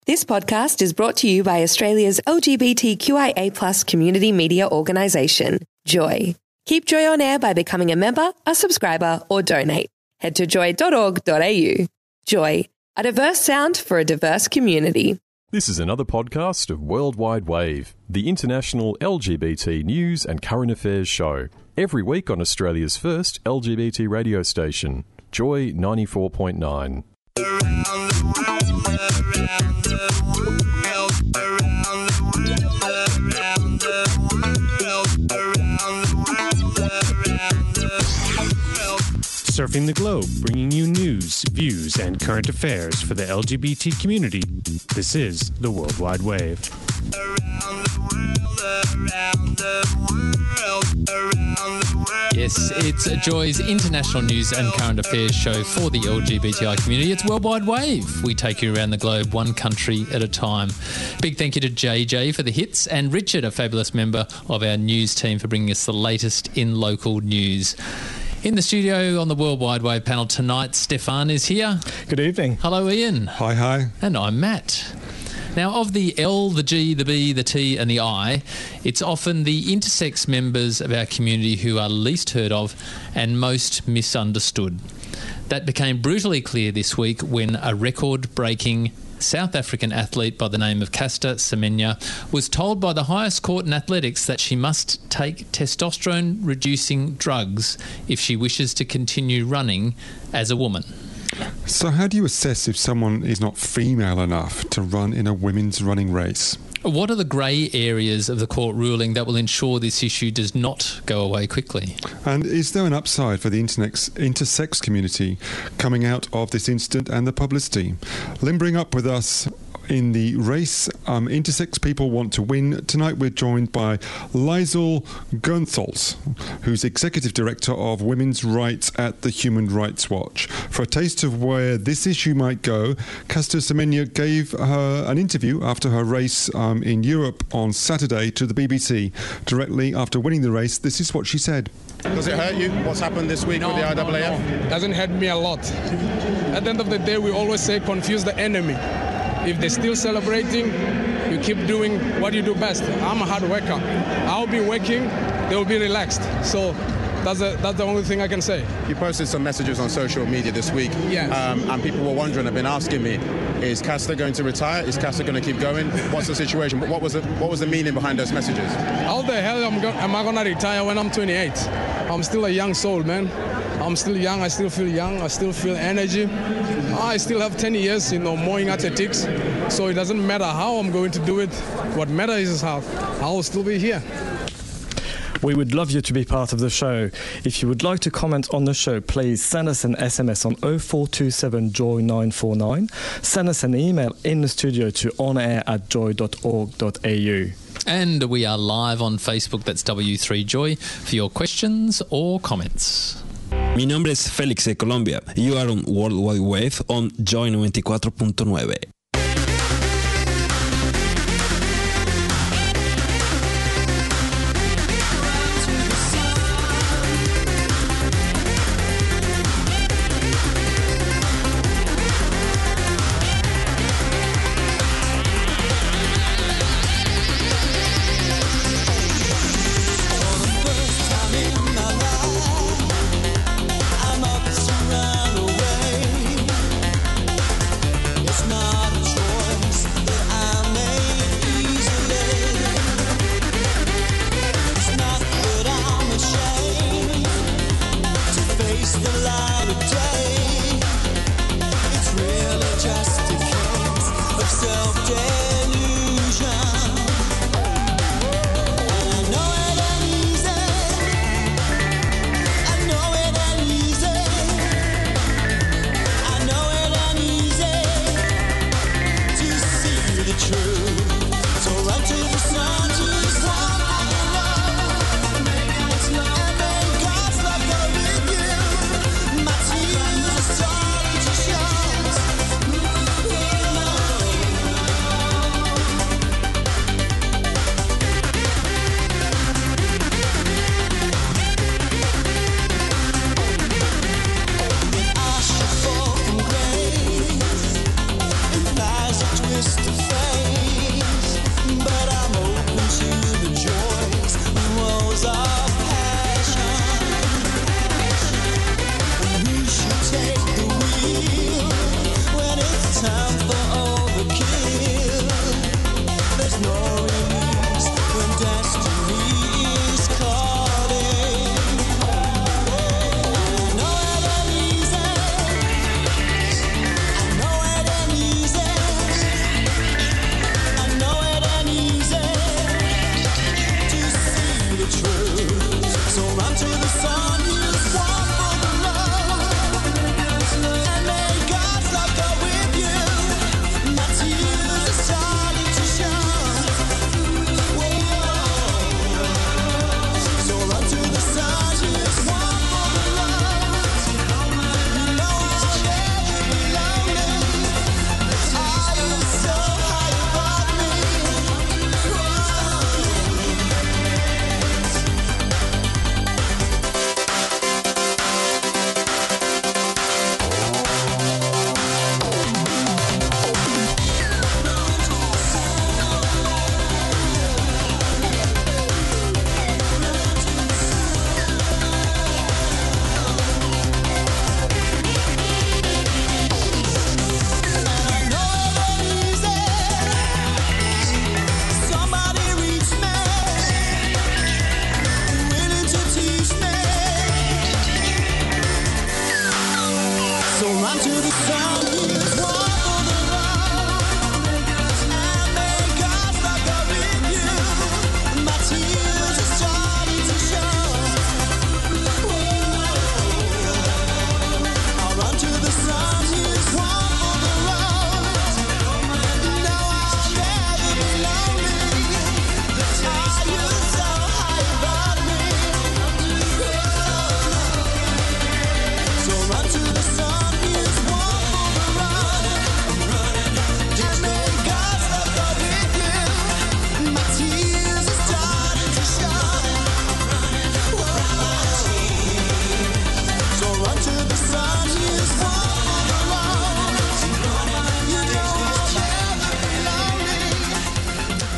This podcast is brought to you by Australia's LGBTQIA+ community media organisation, Joy. Keep Joy on air by becoming a member, a subscriber, or donate. Head to joy.org.au. Joy, a diverse sound for a diverse community. This is another podcast of Worldwide Wave, the international LGBT news and current affairs show. Every week on Australia's first LGBT radio station, Joy 94.9. Surfing the globe, bringing you news, views, and current affairs for the LGBT community. This is the Worldwide Wave. Yes, it's Joy's international news and current affairs show for the LGBTI community. It's Worldwide Wave. We take you around the globe, one country at a time. Big thank you to JJ for the hits and Richard, a fabulous member of our news team, for bringing us the latest in local news. In the studio on the Worldwide Wave panel tonight, Stefan is here. Good evening. Hello, Ian. Hi. And I'm Matt. Now, of the L, the G, the B, the T and the I, it's often the intersex members of our community who are least heard of and most misunderstood. That became brutally clear this week when a record-breaking South African athlete by the name of Caster Semenya was told by the highest court in athletics that she must take testosterone-reducing drugs if she wishes to continue running as a woman. So how do you assess if someone is not female enough to run in a women's running race? What are the grey areas of the court ruling that will ensure this issue does not go away quickly? And is there an upside for the intersex community coming out of this incident and the publicity? Limbering up with us in the race, intersex people want to win. Tonight we're joined by Liesl Goethals, who's Executive Director of Women's Rights at the Human Rights Watch. For a taste of where this issue might go, Caster Semenya gave her an interview after her race in Europe on Saturday to the BBC. Directly after winning the race, this is what she said. Does it hurt you, what's happened this week with the IAAF? No. Doesn't hurt me a lot. At the end of the day, we always say confuse the enemy. If they're still celebrating, you keep doing what you do best. I'm a hard worker. I'll be working, they'll be relaxed. So that's the only thing I can say. You posted some messages on social media this week. Yes. And people were wondering, have been asking me, is Caster going to retire? Is Caster going to keep going? What's the situation? What was the meaning behind those messages? How the hell am I going to retire when I'm 28? I'm still a young soul, man. I'm still young, I still feel young, I still feel energy. I still have 10 years, more in athletics, so it doesn't matter how I'm going to do it. What matters is how I'll still be here. We would love you to be part of the show. If you would like to comment on the show, please send us an SMS on 0427 Joy 949. Send us an email in the studio to onair@joy.org.au. And we are live on Facebook, that's W3Joy, for your questions or comments. Mi nombre es Félix de Colombia. You are on Worldwide Wave on Joy 94.9. Twist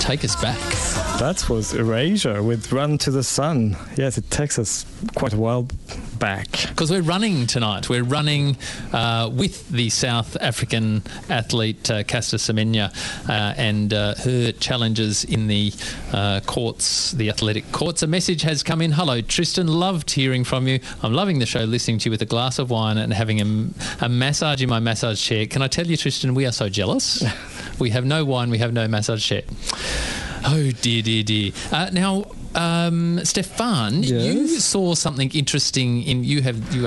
Take us back. That was Erasure with Run to the Sun. Yes, it takes us quite a while back. Because we're running tonight. We're running with the South African athlete Caster Semenya and her challenges in the courts, the athletic courts. A message has come in. Hello, Tristan. Loved hearing from you. I'm loving the show, listening to you with a glass of wine and having a massage in my massage chair. Can I tell you, Tristan, we are so jealous. We have no wine, we have no massage chair. Oh, dear. Now, Stefan, you saw something interesting in you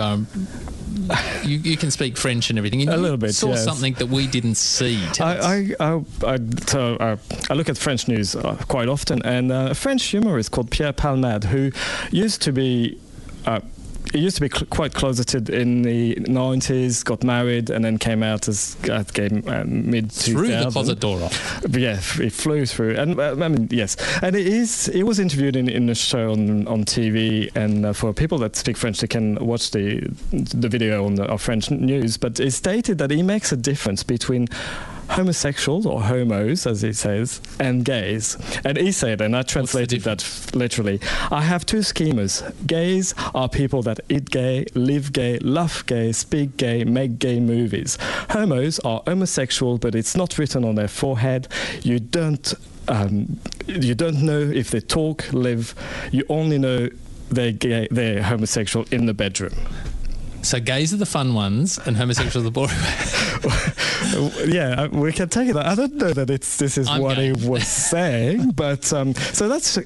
can speak French and everything. A little bit, saw something that we didn't see. I look at French news quite often, and a French humorist called Pierre Palmade, who used to be quite closeted in the 90s, got married, and then came out as gay mid-2000s. Through the closet door off. Yeah, it flew through. And yes. And it was interviewed in a show on TV, and for people that speak French, they can watch the video on French news. But it stated that he makes a difference between homosexuals, or homos as he says, and gays. And he said, and I translated that literally, I have two schemas. Gays are people that eat gay, live gay, love gay, speak gay, make gay movies. Homos are homosexual, but it's not written on their forehead. You don't know if they talk, live. You only know they're homosexual in the bedroom. So gays are the fun ones and homosexuals are the boring ones. Yeah, we can take it. I don't know that this is what he was saying, but so that's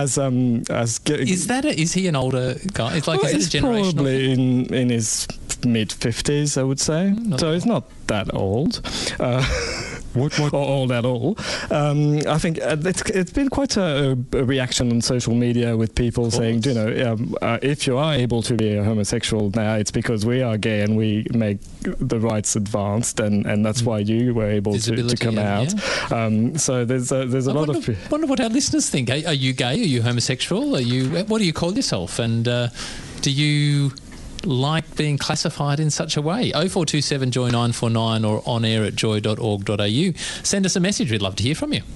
is he an older guy? It's like he's probably in his mid-50s, I would say. So he's not that old. What? Or old at all. I think it's been quite a reaction on social media with people saying, if you are able to be a homosexual now, it's because we are gay and we make the rights advanced, and that's why you were able to come out. Yeah. So there's a lot of... I wonder what our listeners think. Are you gay? Are you homosexual? What do you call yourself? And do you like being classified in such a way? 0427 Joy 949 or on air at joy.org.au. Send us a message. We'd love to hear from you.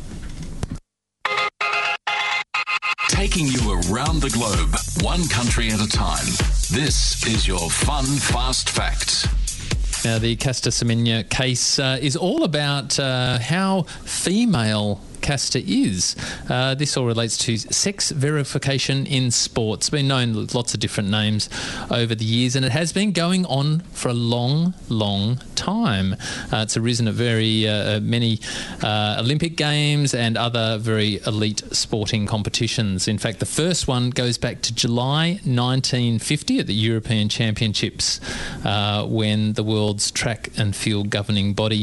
Taking you around the globe, one country at a time. This is your Fun Fast Facts. Now, the Caster Semenya case is all about how female Caster is. This all relates to sex verification in sports. It's been known with lots of different names over the years, and it has been going on for a long, long time. It's arisen at very many Olympic Games and other very elite sporting competitions. In fact, the first one goes back to July 1950 at the European Championships, when the world's track and field governing body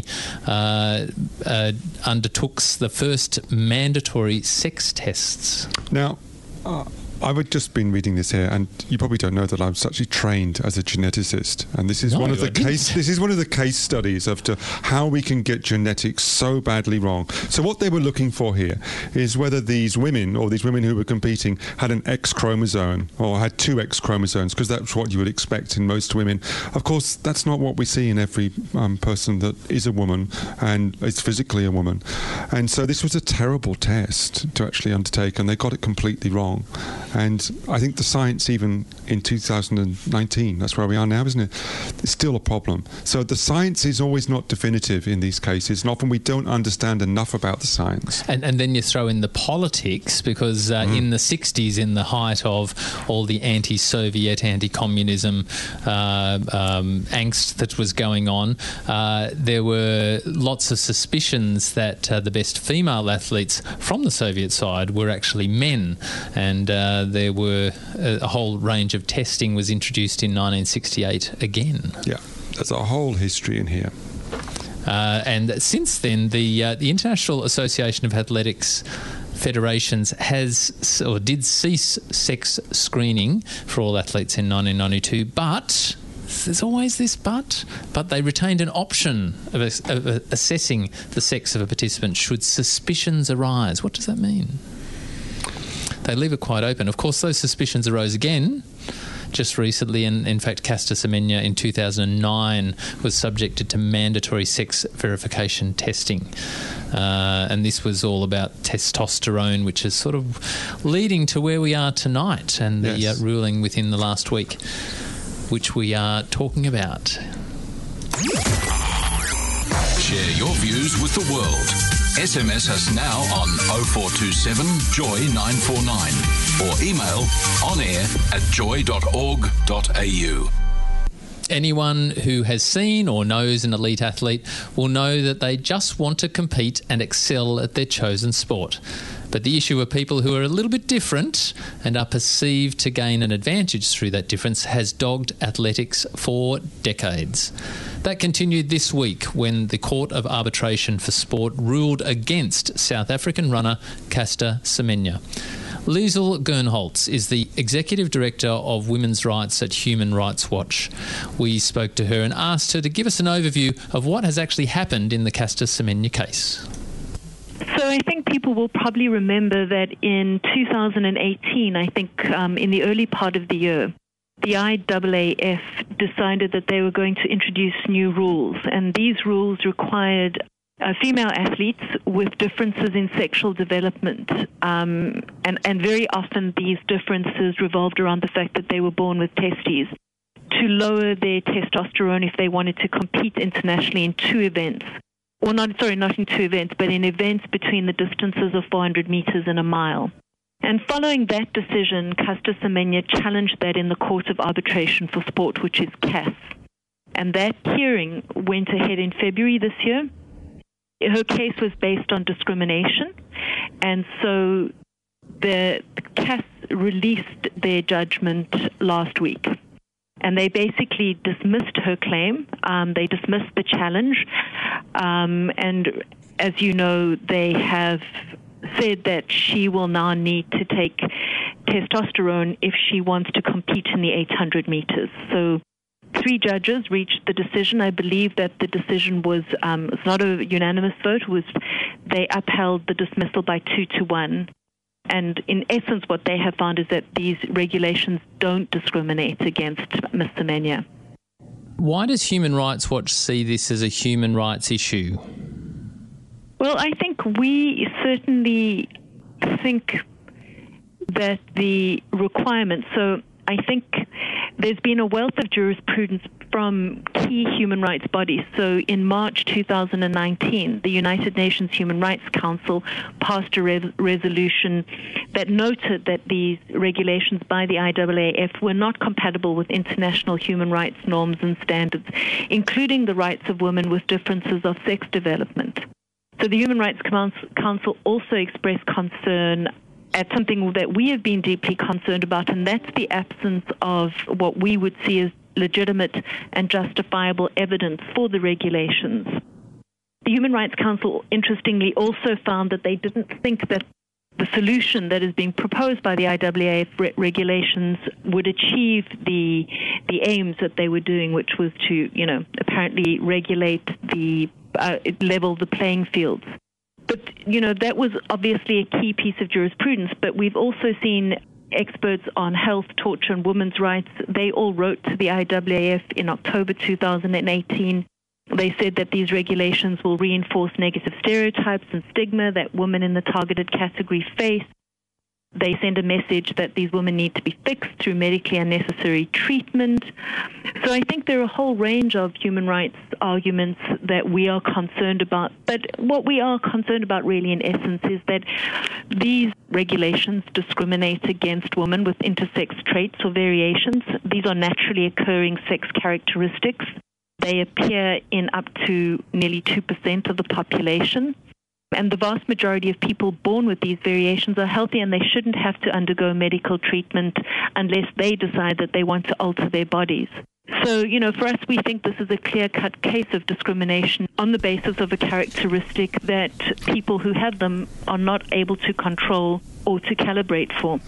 undertook the first mandatory sex tests. Now, I've just been reading this here, and you probably don't know that I'm actually trained as a geneticist, and this is one of the case studies of how we can get genetics so badly wrong. So what they were looking for here is whether these women who were competing had an X chromosome or had two X chromosomes, because that's what you would expect in most women. Of course, that's not what we see in every person that is a woman and is physically a woman. And so this was a terrible test to actually undertake, and they got it completely wrong. And I think the science, even in 2019, that's where we are now, isn't it? It's still a problem. So the science is always not definitive in these cases, and often we don't understand enough about the science. And then you throw in the politics, because in the 60s, in the height of all the anti-Soviet, anti-communism angst that was going on, there were lots of suspicions that the best female athletes from the Soviet side were actually men, and there were a whole range of testing was introduced in 1968 again. Yeah, there's a whole history in here. And since then, the International Association of Athletics Federations did cease sex screening for all athletes in 1992, but there's always this but they retained an option of assessing the sex of a participant should suspicions arise. What does that mean? They leave it quite open. Of course, those suspicions arose again just recently, and in fact Caster Semenya in 2009 was subjected to mandatory sex verification testing. And this was all about testosterone, which is sort of leading to where we are tonight and the ruling within the last week, which we are talking about. Share your views with the world. SMS us now on 0427 Joy 949 or email onair@joy.org.au. Anyone who has seen or knows an elite athlete will know that they just want to compete and excel at their chosen sport. But the issue of people who are a little bit different and are perceived to gain an advantage through that difference has dogged athletics for decades. That continued this week when the Court of Arbitration for Sport ruled against South African runner Caster Semenya. Liesl Gernholz is the Executive Director of Women's Rights at Human Rights Watch. We spoke to her and asked her to give us an overview of what has actually happened in the Caster Semenya case. So I think people will probably remember that in 2018, I think in the early part of the year, the IAAF decided that they were going to introduce new rules, and these rules required female athletes with differences in sexual development, and very often these differences revolved around the fact that they were born with testes, to lower their testosterone if they wanted to compete internationally in two events. Or not in two events, but in events between the distances of 400 meters and a mile. And following that decision, Caster Semenya challenged that in the Court of Arbitration for Sport, which is CAS. And that hearing went ahead in February this year. Her case was based on discrimination, and so the CAS released their judgment last week. And they basically dismissed her claim. They dismissed the challenge. And as you know, they have said that she will now need to take testosterone if she wants to compete in the 800 meters. So 3 judges reached the decision. I believe that the decision was, it's not a unanimous vote, they upheld the dismissal by 2-1. And in essence, what they have found is that these regulations don't discriminate against Ms. Semenya. Why does Human Rights Watch see this as a human rights issue? Well, I think we certainly think that the requirements, so I think there's been a wealth of jurisprudence from key human rights bodies. So in March 2019, the United Nations Human Rights Council passed a resolution that noted that these regulations by the IAAF were not compatible with international human rights norms and standards, including the rights of women with differences of sex development. So the Human Rights Council also expressed concern at something that we have been deeply concerned about, and that's the absence of what we would see as legitimate and justifiable evidence for the regulations. The Human Rights Council, interestingly, also found that they didn't think that the solution that is being proposed by the IAAF regulations would achieve the aims that they were doing, which was to, apparently regulate level the playing fields. But, that was obviously a key piece of jurisprudence, but we've also seen experts on health, torture, and women's rights. They all wrote to the IAAF in October 2018. They said that these regulations will reinforce negative stereotypes and stigma that women in the targeted category face. They send a message that these women need to be fixed through medically unnecessary treatment. So I think there are a whole range of human rights arguments that we are concerned about. But what we are concerned about really in essence is that these regulations discriminate against women with intersex traits or variations. These are naturally occurring sex characteristics. They appear in up to nearly 2% of the population. And the vast majority of people born with these variations are healthy, and they shouldn't have to undergo medical treatment unless they decide that they want to alter their bodies. So, for us, we think this is a clear-cut case of discrimination on the basis of a characteristic that people who have them are not able to control or to calibrate for.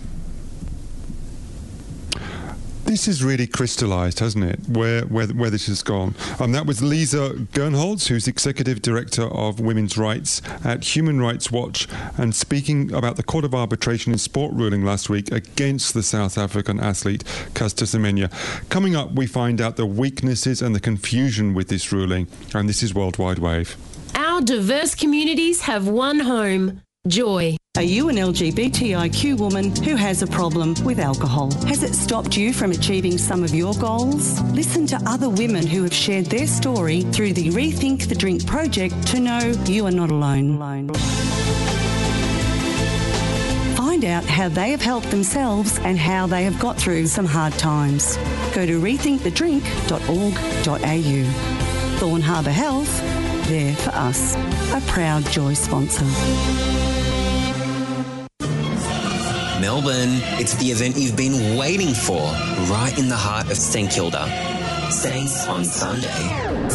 This is really crystallised, hasn't it, where this has gone? That was Liesl Gernholz, who's Executive Director of Women's Rights at Human Rights Watch, and speaking about the Court of Arbitration in Sport ruling last week against the South African athlete Caster Semenya. Coming up, we find out the weaknesses and the confusion with this ruling, and this is Worldwide Wave. Our Now diverse communities have one home, Joy. Are you an LGBTIQ woman who has a problem with alcohol? Has it stopped you from achieving some of your goals? Listen to other women who have shared their story through the Rethink the Drink project to know you are not alone. Find out how they have helped themselves and how they have got through some hard times. Go to rethinkthedrink.org.au. Thorn Harbour Health, there for us. A proud Joy sponsor. Melbourne, it's the event you've been waiting for, right in the heart of St Kilda. Saints on Sunday.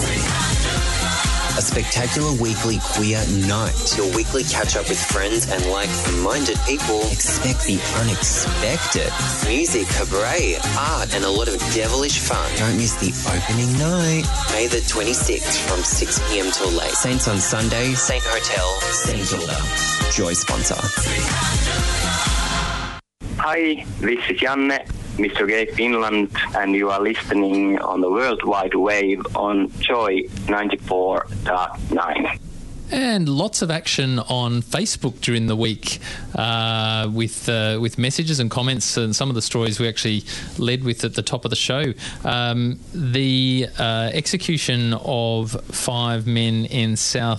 A spectacular weekly queer night. Your weekly catch-up with friends and like-minded people. Expect the unexpected. Music, cabaret, art, and a lot of devilish fun. Don't miss the opening night. May the 26th from 6 p.m. till late. Saints on Sunday, Saint Hotel, St Kilda. Joy sponsor. Hi, this is Janne, Mr. Gay Finland, and you are listening on the World Wide Wave on Joy 94.9. And lots of action on Facebook during the week with messages and comments, and some of the stories we actually led with at the top of the show. The execution of 5 men in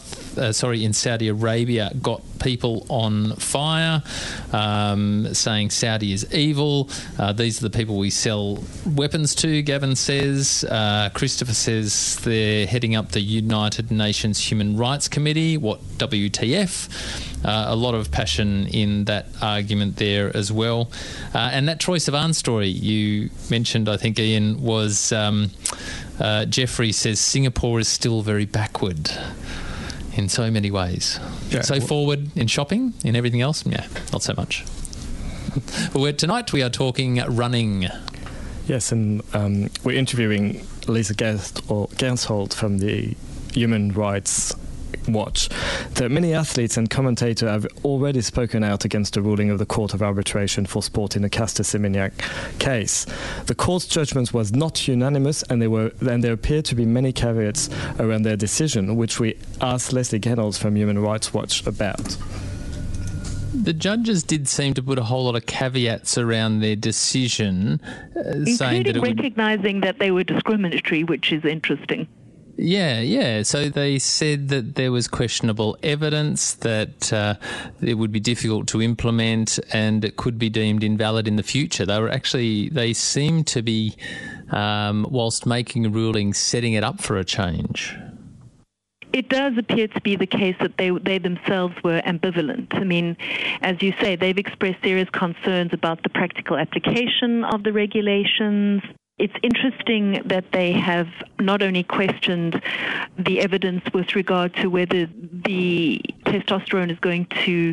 Saudi Arabia got people on fire, saying Saudi is evil. These are the people we sell weapons to, Gavin says. Christopher says they're heading up the United Nations Human Rights Committee. What WTF? A lot of passion in that argument there as well. And that Troye Sivan story you mentioned, I think, Ian, was Jeffrey says Singapore is still very backward in so many ways. Yeah. So forward in shopping, in everything else, yeah, not so much. Well, tonight we are talking running. Yes, and we're interviewing Lisa Gansholt from the Human Rights Watch. That many athletes and commentators have already spoken out against the ruling of the Court of Arbitration for Sport in the Caster Semenya case. The court's judgment was not unanimous, and there appeared to be many caveats around their decision, which we asked Leslie Gennels from Human Rights Watch about. The judges did seem to put a whole lot of caveats around their decision, saying that recognising that they were discriminatory, which is interesting. Yeah. So they said that there was questionable evidence, that it would be difficult to implement, and it could be deemed invalid in the future. They seemed to be, whilst making a ruling, setting it up for a change. It does appear to be the case that they themselves were ambivalent. I mean, as you say, they've expressed serious concerns about the practical application of the regulations. It's interesting that they have not only questioned the evidence with regard to whether the testosterone is going to,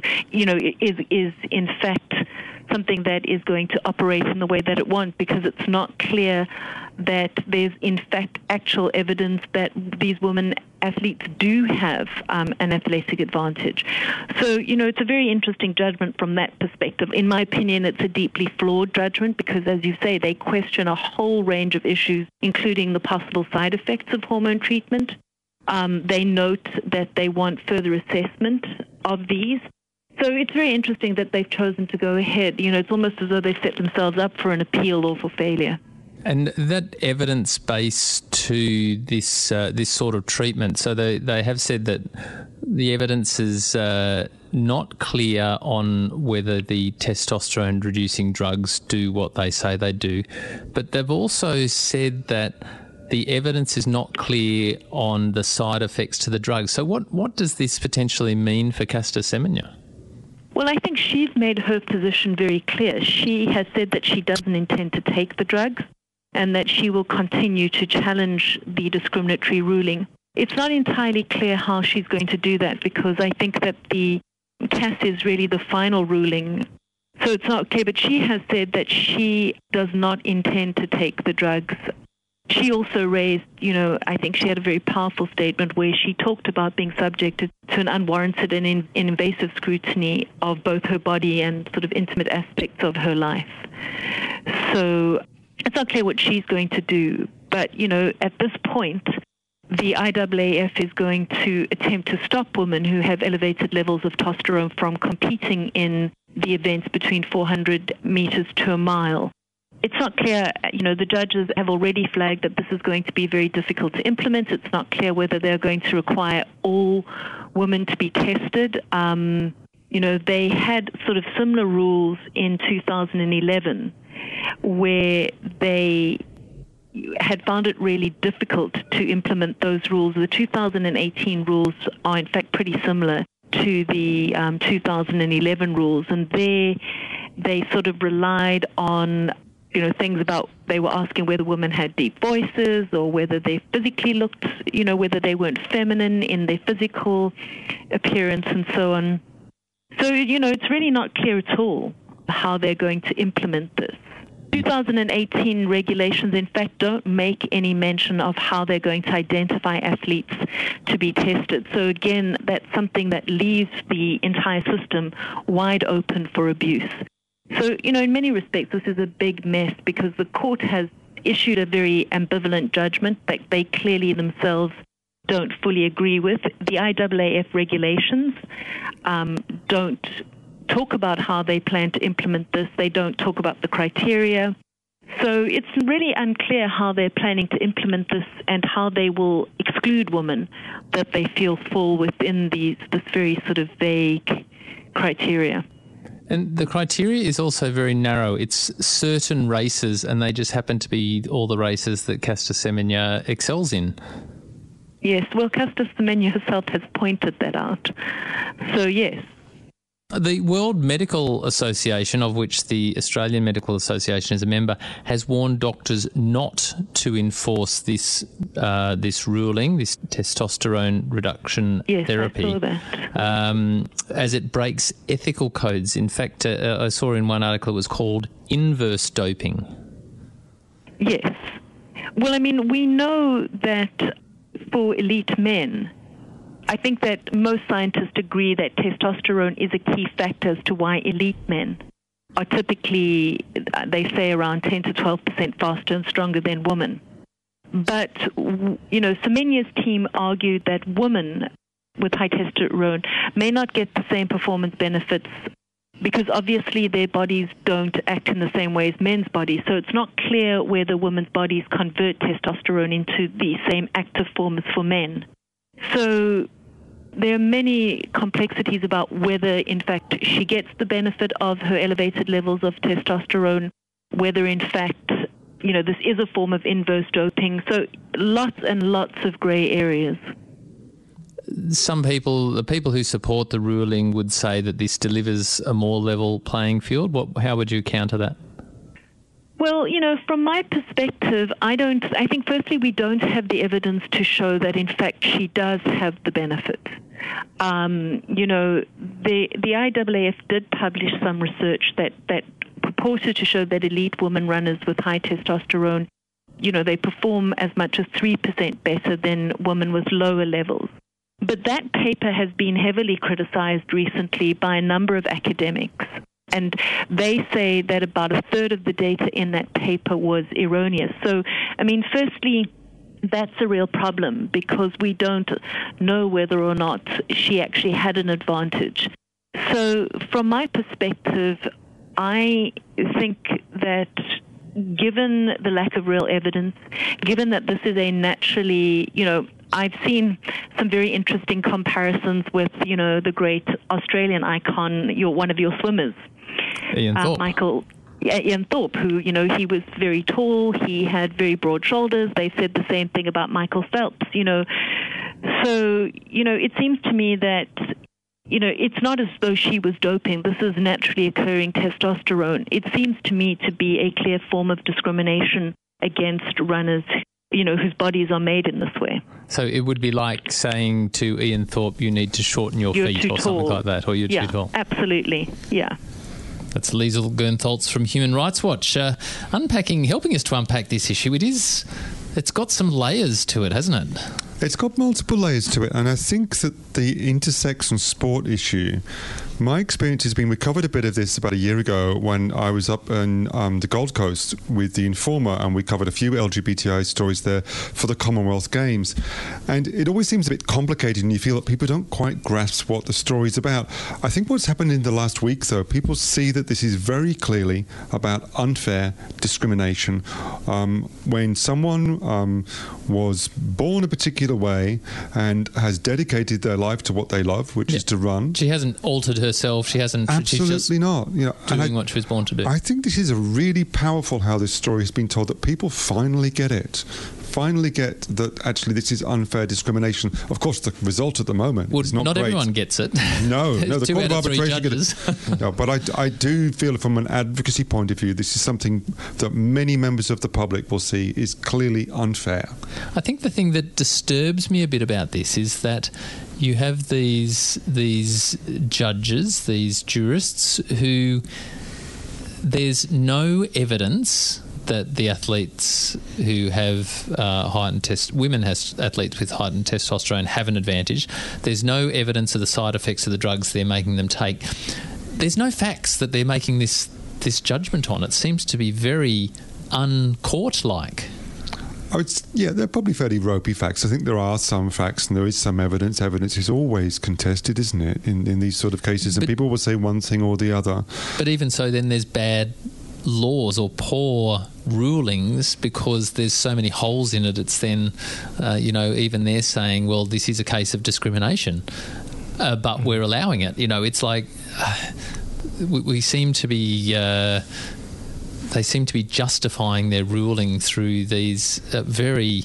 is in fact something that is going to operate in the way that it wants, because it's not clear that there's in fact actual evidence that these women athletes do have an athletic advantage. So, it's a very interesting judgment from that perspective. In my opinion, it's a deeply flawed judgment because, as you say, they question a whole range of issues, including the possible side effects of hormone treatment. They note that they want further assessment of these. So it's very interesting that they've chosen to go ahead. It's almost as though they've set themselves up for an appeal or for failure. And that evidence base to this sort of treatment, so they have said that the evidence is not clear on whether the testosterone-reducing drugs do what they say they do, but they've also said that the evidence is not clear on the side effects to the drugs. So what does this potentially mean for Caster Semenya? Well, I think she's made her position very clear. She has said that she doesn't intend to take the drugs and that she will continue to challenge the discriminatory ruling. It's not entirely clear how she's going to do that, because I think that the CAS is really the final ruling. So it's not clear, but she has said that she does not intend to take the drugs. She also raised, I think she had a very powerful statement where she talked about being subjected to an unwarranted and invasive scrutiny of both her body and sort of intimate aspects of her life. So it's not clear what she's going to do. But, at this point, the IAAF is going to attempt to stop women who have elevated levels of testosterone from competing in the events between 400 meters to a mile. It's not clear, the judges have already flagged that this is going to be very difficult to implement. It's not clear whether they're going to require all women to be tested. They had sort of similar rules in 2011 where they had found it really difficult to implement those rules. The 2018 rules are in fact pretty similar to the 2011 rules, and they sort of relied on things about, they were asking whether women had deep voices or whether they physically looked, whether they weren't feminine in their physical appearance and so on. So, it's really not clear at all how they're going to implement this. 2018 regulations, in fact, don't make any mention of how they're going to identify athletes to be tested. So again, that's something that leaves the entire system wide open for abuse. So, in many respects, this is a big mess because the court has issued a very ambivalent judgment that they clearly themselves don't fully agree with. The IAAF regulations don't talk about how they plan to implement this. They don't talk about the criteria. So it's really unclear how they're planning to implement this and how they will exclude women that they feel fall within this very sort of vague criteria. And the criteria is also very narrow. It's certain races, and they just happen to be all the races that Caster Semenya excels in. Yes, well, Caster Semenya herself has pointed that out. So, yes. The World Medical Association, of which the Australian Medical Association is a member, has warned doctors not to enforce this ruling, this testosterone reduction therapy, I saw that. as it breaks ethical codes. In fact, I saw in one article it was called inverse doping. Yes. Well, we know that for elite men, I think that most scientists agree that testosterone is a key factor as to why elite men are typically, they say, around 10 to 12% faster and stronger than women. But, Semenya's team argued that women with high testosterone may not get the same performance benefits because obviously their bodies don't act in the same way as men's bodies. So it's not clear whether women's bodies convert testosterone into the same active form as for men. So there are many complexities about whether, in fact, she gets the benefit of her elevated levels of testosterone, whether, in fact, this is a form of inverse doping. So lots and lots of grey areas. The people who support the ruling would say that this delivers a more level playing field. How would you counter that? Well, from my perspective, I think firstly we don't have the evidence to show that in fact she does have the benefit. The IAAF did publish some research that purported to show that elite women runners with high testosterone, they perform as much as 3% better than women with lower levels. But that paper has been heavily criticized recently by a number of academics. And they say that about a third of the data in that paper was erroneous. So, firstly, that's a real problem because we don't know whether or not she actually had an advantage. So, from my perspective, I think that given the lack of real evidence, given that this is a naturally, I've seen some very interesting comparisons with, the great Australian icon, one of your swimmers, Ian Thorpe. Ian Thorpe, who, he was very tall, he had very broad shoulders. They said the same thing about Michael Phelps, So, it seems to me that, it's not as though she was doping. This is naturally occurring testosterone. It seems to me to be a clear form of discrimination against runners, whose bodies are made in this way. So it would be like saying to Ian Thorpe, you need to shorten your feet or something like that, or you're too tall. Absolutely, yeah. That's Liesl Gernholz from Human Rights Watch, helping us to unpack this issue. It's got some layers to it, hasn't it? It's got multiple layers to it, and I think that the intersex and sport issue, my experience has been, we covered a bit of this about a year ago when I was up in the Gold Coast with the Informer, and we covered a few LGBTI stories there for the Commonwealth Games. And it always seems a bit complicated, and you feel that people don't quite grasp what the story's about. I think what's happened in the last week, though, people see that this is very clearly about unfair discrimination. When someone was born a particular way and has dedicated their life to what they love, which is to run. She hasn't altered herself. She hasn't. Absolutely she's just not. You know, doing what she was born to do. I think this is a really powerful how this story has been told, that people finally get it. Finally get that actually this is unfair discrimination. Of course, the result at the moment is not great. Everyone gets it. No, the Two Court out of of three Arbitration judges. gets it. No, but I do feel from an advocacy point of view, this is something that many members of the public will see is clearly unfair. I think the thing that disturbs me a bit about this is that you have these judges, these jurists, who there's no evidence that the athletes who have athletes with heightened testosterone have an advantage. There's no evidence of the side effects of the drugs they're making them take. There's no facts that they're making this judgment on. It seems to be very uncourt-like. They're probably fairly ropey facts. I think there are some facts and there is some evidence. Evidence is always contested, isn't it, in these sort of cases? And people will say one thing or the other. But even so, then there's bad laws or poor rulings because there's so many holes in it. It's then, even they're saying, well, this is a case of discrimination, but we're allowing it. It's like we seem to be... they seem to be justifying their ruling through these very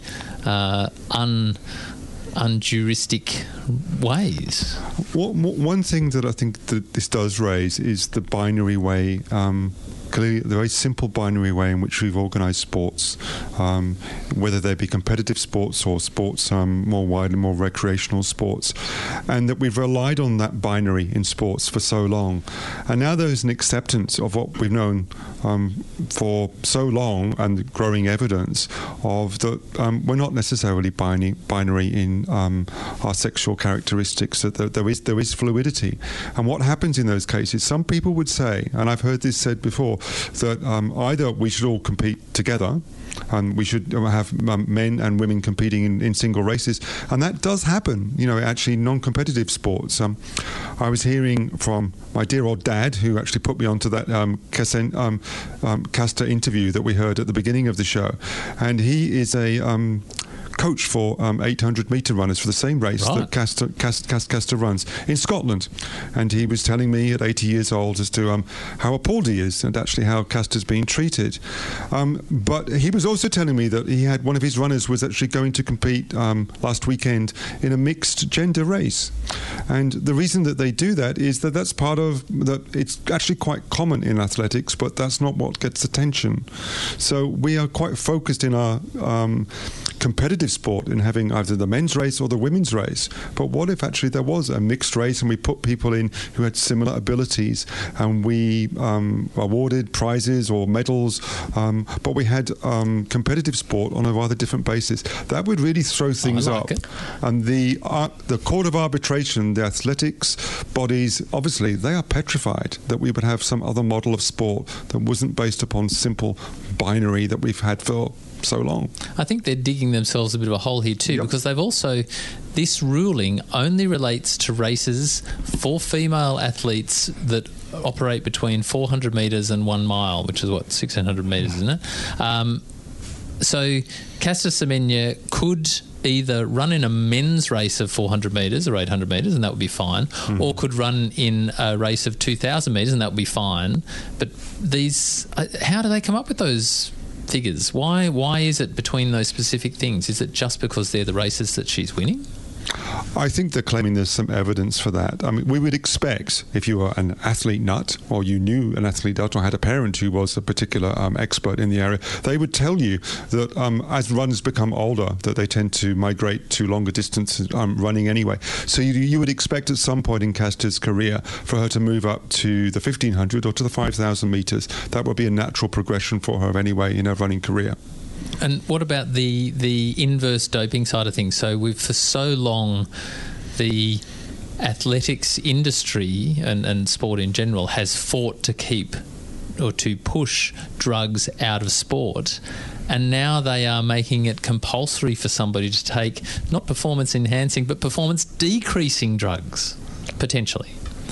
unjuristic ways. One thing that I think that this does raise is the binary way, clearly the very simple binary way in which we've organised sports, whether they be competitive sports or sports more wide and more recreational sports, and that we've relied on that binary in sports for so long. And now there's an acceptance of what we've known for so long, and growing evidence of that we're not necessarily binary in our sexual characteristics, that there is fluidity. And what happens in those cases, some people would say, and I've heard this said before, that either we should all compete together and we should have men and women competing in single races, and that does happen, actually non-competitive sports. I was hearing from my dear old dad, who actually put me onto that Castor interview that we heard at the beginning of the show, and he is a coach for 800-metre runners for the same race that Castor runs in Scotland. And he was telling me at 80 years old as to how appalled he is and actually how Castor's being treated. But he was also telling me that he had one of his runners was actually going to compete last weekend in a mixed gender race. And the reason that they do that is that that's part of that. It's actually quite common in athletics, but that's not what gets attention. So we are quite focused in our competitive sport in having either the men's race or the women's race. But what if actually there was a mixed race and we put people in who had similar abilities, and we awarded prizes or medals, but we had competitive sport on a rather different basis? That would really throw things up. And the Court of Arbitration, the athletics bodies, obviously they are petrified that we would have some other model of sport that wasn't based upon simple binary that we've had for so long. I think they're digging themselves a bit of a hole here too, because they've also, this ruling only relates to races for female athletes that operate between 400 metres and 1 mile, which is 1600 metres, isn't it? So Caster Semenya could either run in a men's race of 400 metres or 800 metres, and that would be fine, or could run in a race of 2,000 metres, and that would be fine. But these, how do they come up with those figures? Why is it between those specific things? Is it just because they're the races that she's winning? I think they're claiming there's some evidence for that. I mean, we would expect, if you were an athlete nut, or you knew an athlete nut, or had a parent who was a particular expert in the area, they would tell you that as runners become older, that they tend to migrate to longer distances running anyway. So you would expect at some point in Castor's career for her to move up to the 1,500 or to the 5,000 metres. That would be a natural progression for her anyway in her running career. And what about the inverse doping side of things? So we've for so long, the athletics industry and sport in general has fought to keep or to push drugs out of sport, and now they are making it compulsory for somebody to take not performance enhancing but performance decreasing drugs potentially.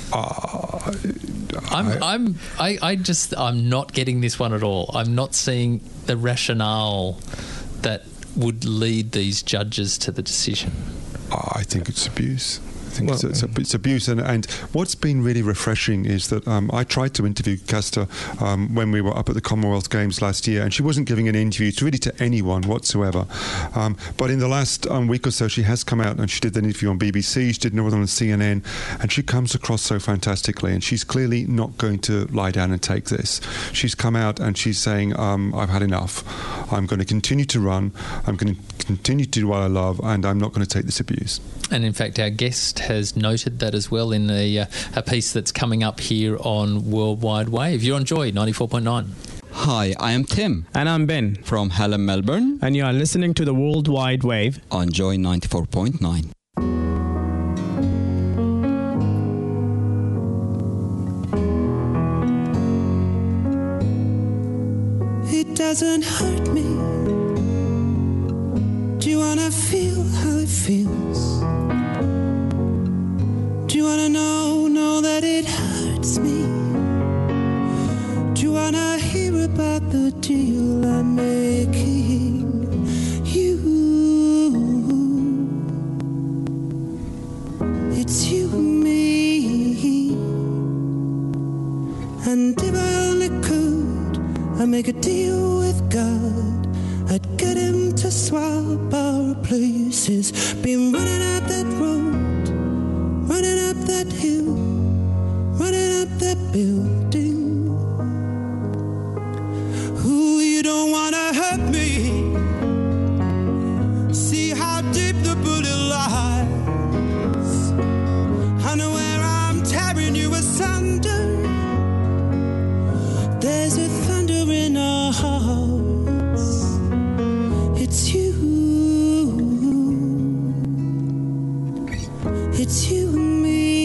I'm not getting this one at all. I'm not seeing the rationale that would lead these judges to the decision. I think it's abuse. I think it's abuse. And what's been really refreshing is that I tried to interview Casta when we were up at the Commonwealth Games last year, and she wasn't giving an interview to anyone whatsoever. But in the last week or so, she has come out and she did an interview on BBC, she did another on CNN, and she comes across so fantastically. And she's clearly not going to lie down and take this. She's come out and she's saying, I've had enough. I'm going to continue to run. I'm going to continue to do what I love, and I'm not going to take this abuse. And in fact, our guest has noted that as well in a piece that's coming up here on Worldwide Wave. You're on Joy 94.9. Hi, I am Tim. And I'm Ben. From Hallam, Melbourne. And you are listening to the Worldwide Wave on Joy 94.9. It doesn't hurt me. Do you want to feel how it feels? Do you want to know that it hurts me? Do you want to hear about the deal I'm making? It's you and me. And if I only could, I'd make a deal with God. I'd get him to swap our places. Been running up that road, running up that hill, running up that building. Ooh, you don't wanna hurt me. See how deep the bullet lies. I know where I'm tearing you asunder. There's a thunder in our hearts. It's you. It's you and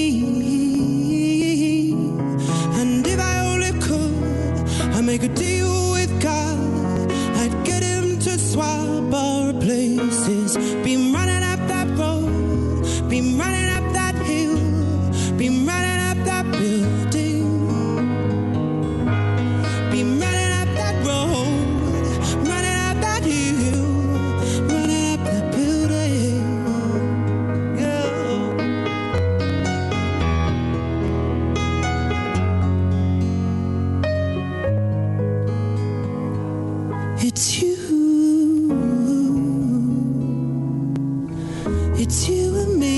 me. And if I only could, I'd make a deal with God. I'd get him to swap our places. Been running up that road, been running up that hill, been running up that building. Been running up that road, running up that hill, running up that building. It's you. It's you and me.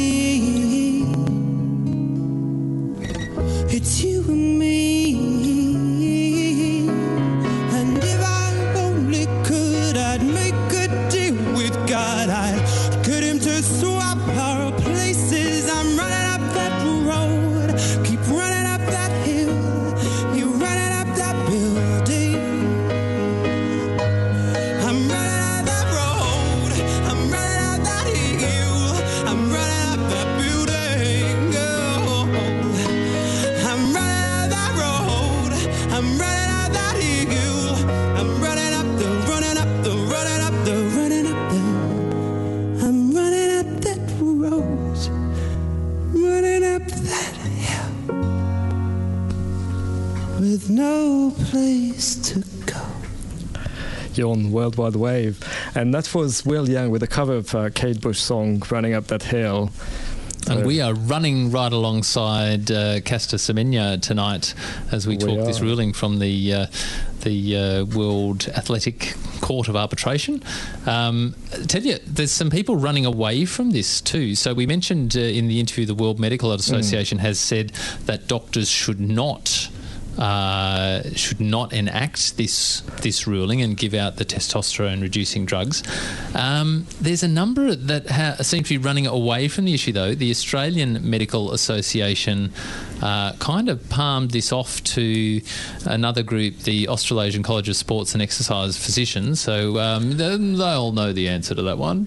It's you and me. And if I only could, I'd make a deal with God. I'd get him to swap our places. I'm running up that road, keep running up that hill, you're running up that building. I'm running up that road, I'm running up that hill, I'm running up that building. Oh, I'm running up that road, I'm running up that hill, I'm running up the, running up the, running up the, running up the. I'm running up that road, running up that hill, with no place to go. You're on Worldwide Wave. And that was Will Young with a cover of Kate Bush's song, Running Up That Hill. And we are running right alongside Casta Semenya tonight as we talk this ruling from the World Athletic Court of Arbitration. Tell you, there's some people running away from this too. So we mentioned in the interview the World Medical Association has said that doctors should not should not enact this ruling and give out the testosterone-reducing drugs. There's a number that seem to be running away from the issue, though. The Australian Medical Association kind of palmed this off to another group, the Australasian College of Sports and Exercise Physicians, so they'll know the answer to that one.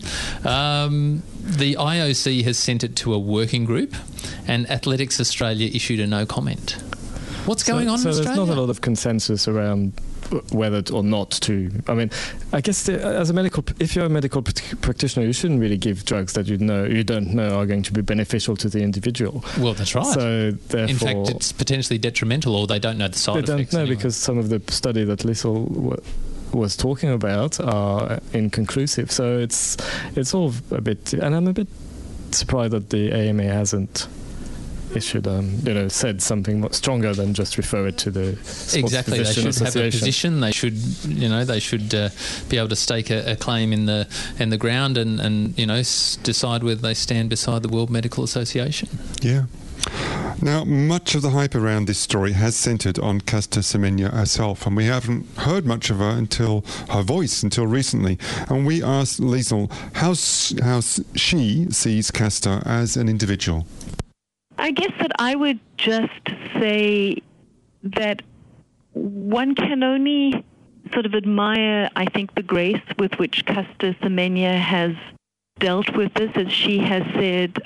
The IOC has sent it to a working group, and Athletics Australia issued a no comment. What's going on in Australia? So there's not a lot of consensus around whether or not to. I mean, I guess if you're a medical practitioner, you shouldn't really give drugs that you don't know are going to be beneficial to the individual. Well, that's right. So therefore, in fact, it's potentially detrimental, or they don't know the side effects. They don't know anyway. Because some of the study that Liesl was talking about are inconclusive. So it's all a bit, and I'm a bit surprised that the AMA hasn't issued, said something more stronger than just refer it to the Sports Exactly, they should Association. have a position. They should, be able to stake a claim in the ground and decide whether they stand beside the World Medical Association. Yeah. Now, much of the hype around this story has centred on Caster Semenya herself, and we haven't heard much of her voice until recently. And we asked Liesl how she sees Caster as an individual. I guess that I would just say that one can only sort of admire, I think, the grace with which Caster Semenya has dealt with this. As she has said,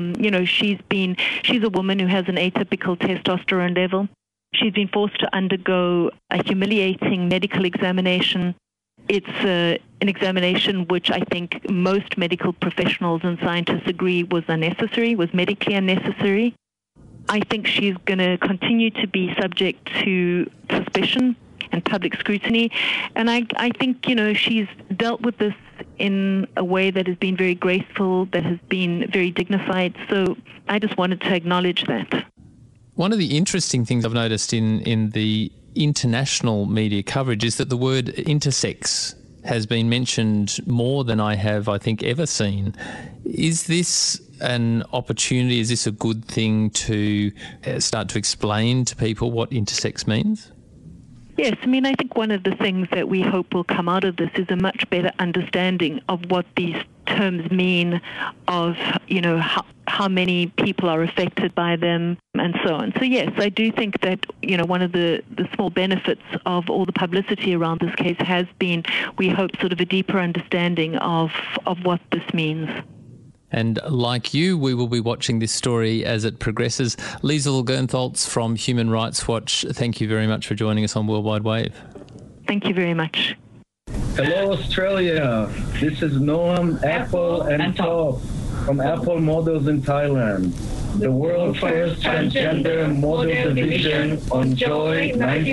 she's a woman who has an atypical testosterone level. She's been forced to undergo a humiliating medical examination. It's an examination which I think most medical professionals and scientists agree was unnecessary, was medically unnecessary. I think she's going to continue to be subject to suspicion and public scrutiny. And I think, she's dealt with this in a way that has been very graceful, that has been very dignified. So I just wanted to acknowledge that. One of the interesting things I've noticed in the international media coverage is that the word intersex has been mentioned more than I have, I think, ever seen. Is this an opportunity? Is this a good thing to start to explain to people what intersex means? Yes, I think one of the things that we hope will come out of this is a much better understanding of what these terms mean, of, how many people are affected by them and so on. So yes, I do think that, one of the small benefits of all the publicity around this case has been, we hope, sort of a deeper understanding of what this means. And like you, we will be watching this story as it progresses. Liesl Gernholz from Human Rights Watch, thank you very much for joining us on Worldwide Wave. Thank you very much. Hello, Australia. This is Noam, Apple and Top from Apple Models in Thailand. The world's first transgender model division on Joy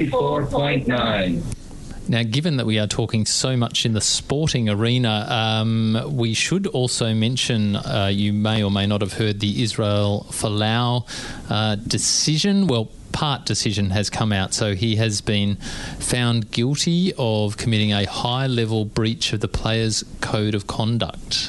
94.9. Now, given that we are talking so much in the sporting arena, we should also mention, you may or may not have heard the Israel Folau decision. Well, part decision has come out. So he has been found guilty of committing a high-level breach of the players' code of conduct.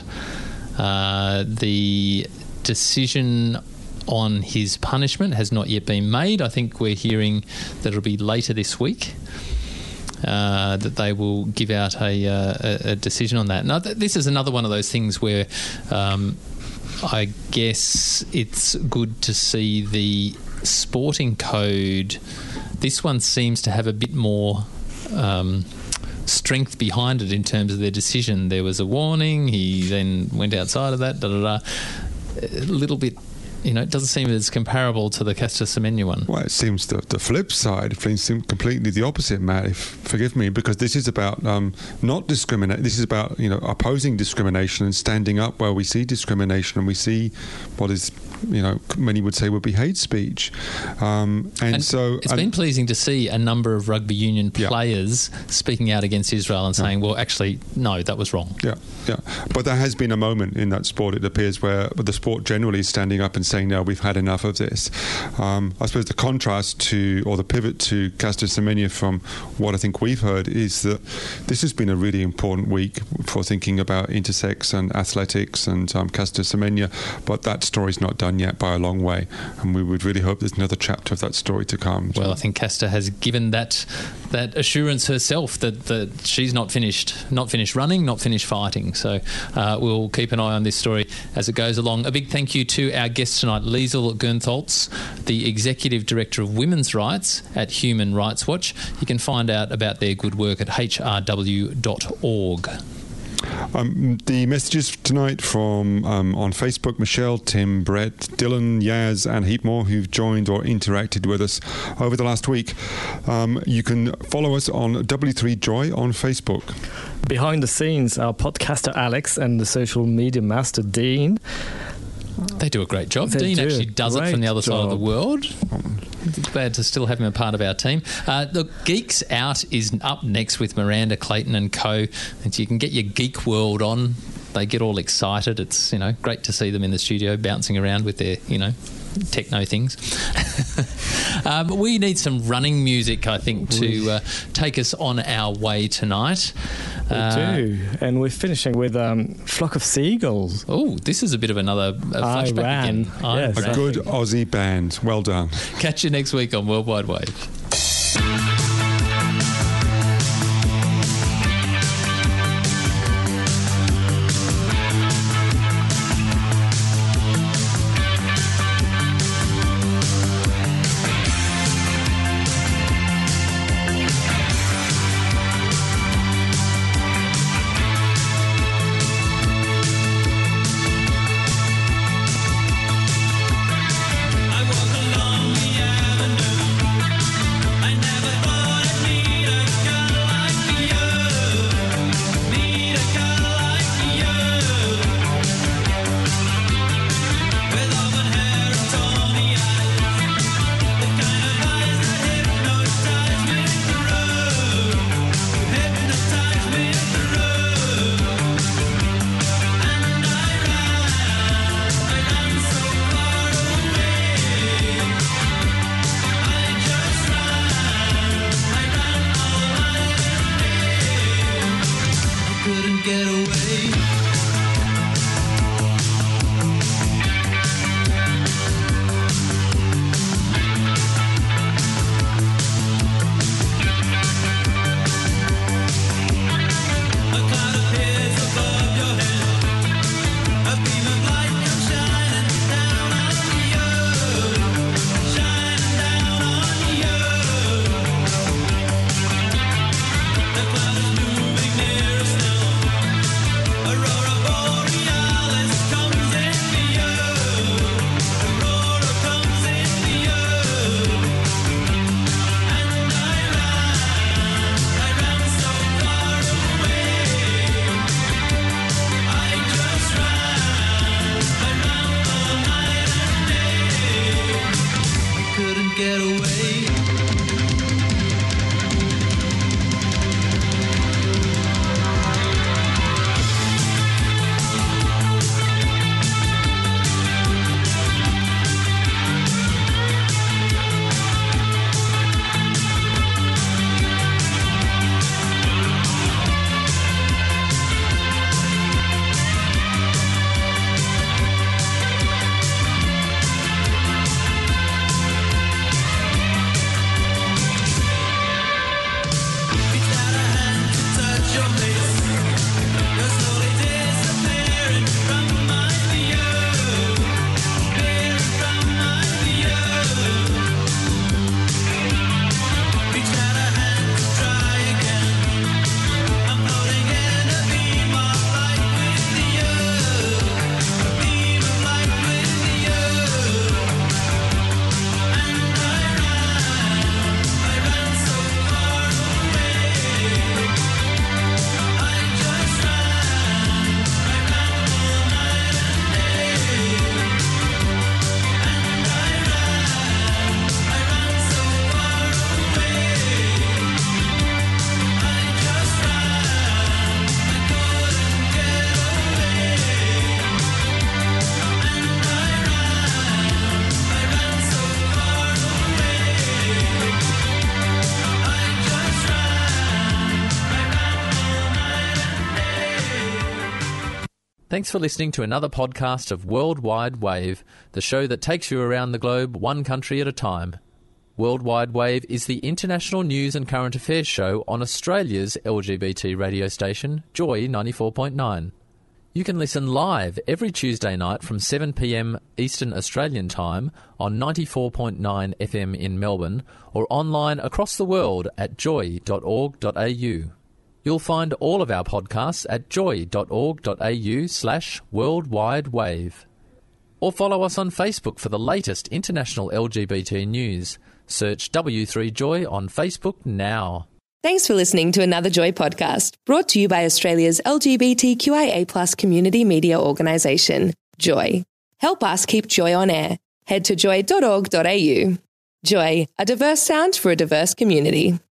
The decision on his punishment has not yet been made. I think we're hearing that it'll be later this week. That they will give out a decision on that. Now, this is another one of those things where I guess it's good to see the sporting code. This one seems to have a bit more strength behind it in terms of their decision. There was a warning. He then went outside of that. A little bit. It doesn't seem as comparable to the Caster Semenya one. Well, it seems the flip side. It seems completely the opposite, Matt. Forgive me, because this is about not discriminate. This is about opposing discrimination and standing up where we see discrimination and we see what is many would say would be hate speech. And so it's been pleasing to see a number of rugby union players speaking out against Israel and saying, well, actually, no, that was wrong. Yeah. But there has been a moment in that sport, it appears, where the sport generally is standing up and saying, no, we've had enough of this. I suppose the contrast to, or the pivot to Caster Semenya from what I think we've heard is that this has been a really important week for thinking about intersex and athletics and Caster Semenya, but that story's not done done yet by a long way, and we would really hope there's another chapter of that story to come. Well, I think Casta has given that assurance herself that she's not finished running, not finished fighting. So we'll keep an eye on this story as it goes along. A big thank you to our guest tonight, Liesl Gernholz, the Executive Director of Women's Rights at Human Rights Watch. You can find out about their good work at hrw.org. The messages tonight from on Facebook, Michelle, Tim, Brett, Dylan, Yaz and a heap more who've joined or interacted with us over the last week. You can follow us on W3Joy on Facebook. Behind the scenes, our podcaster Alex and the social media master Dean. They do a great job. They Dean do actually does it from the other side of the job. world. Glad to still have him a part of our team. Look, Geeks Out is up next with Miranda Clayton and co. And so you can get your geek world on. They get all excited. It's, great to see them in the studio bouncing around with their, techno things. We need some running music, I think, to take us on our way tonight. We do. And we're finishing with Flock of Seagulls. Oh, this is a bit of another flashback again. Yes, a good Aussie band. Well done. Catch you next week on Worldwide Wave. Thanks for listening to another podcast of Worldwide Wave, the show that takes you around the globe one country at a time. Worldwide Wave is the international news and current affairs show on Australia's LGBT radio station, Joy 94.9. You can listen live every Tuesday night from 7 p.m. Eastern Australian Time on 94.9 FM in Melbourne or online across the world at joy.org.au. You'll find all of our podcasts at joy.org.au/worldwidewave. Or follow us on Facebook for the latest international LGBT news. Search W3Joy on Facebook now. Thanks for listening to another Joy podcast, brought to you by Australia's LGBTQIA+ community media organisation, Joy. Help us keep Joy on air. Head to joy.org.au. Joy, a diverse sound for a diverse community.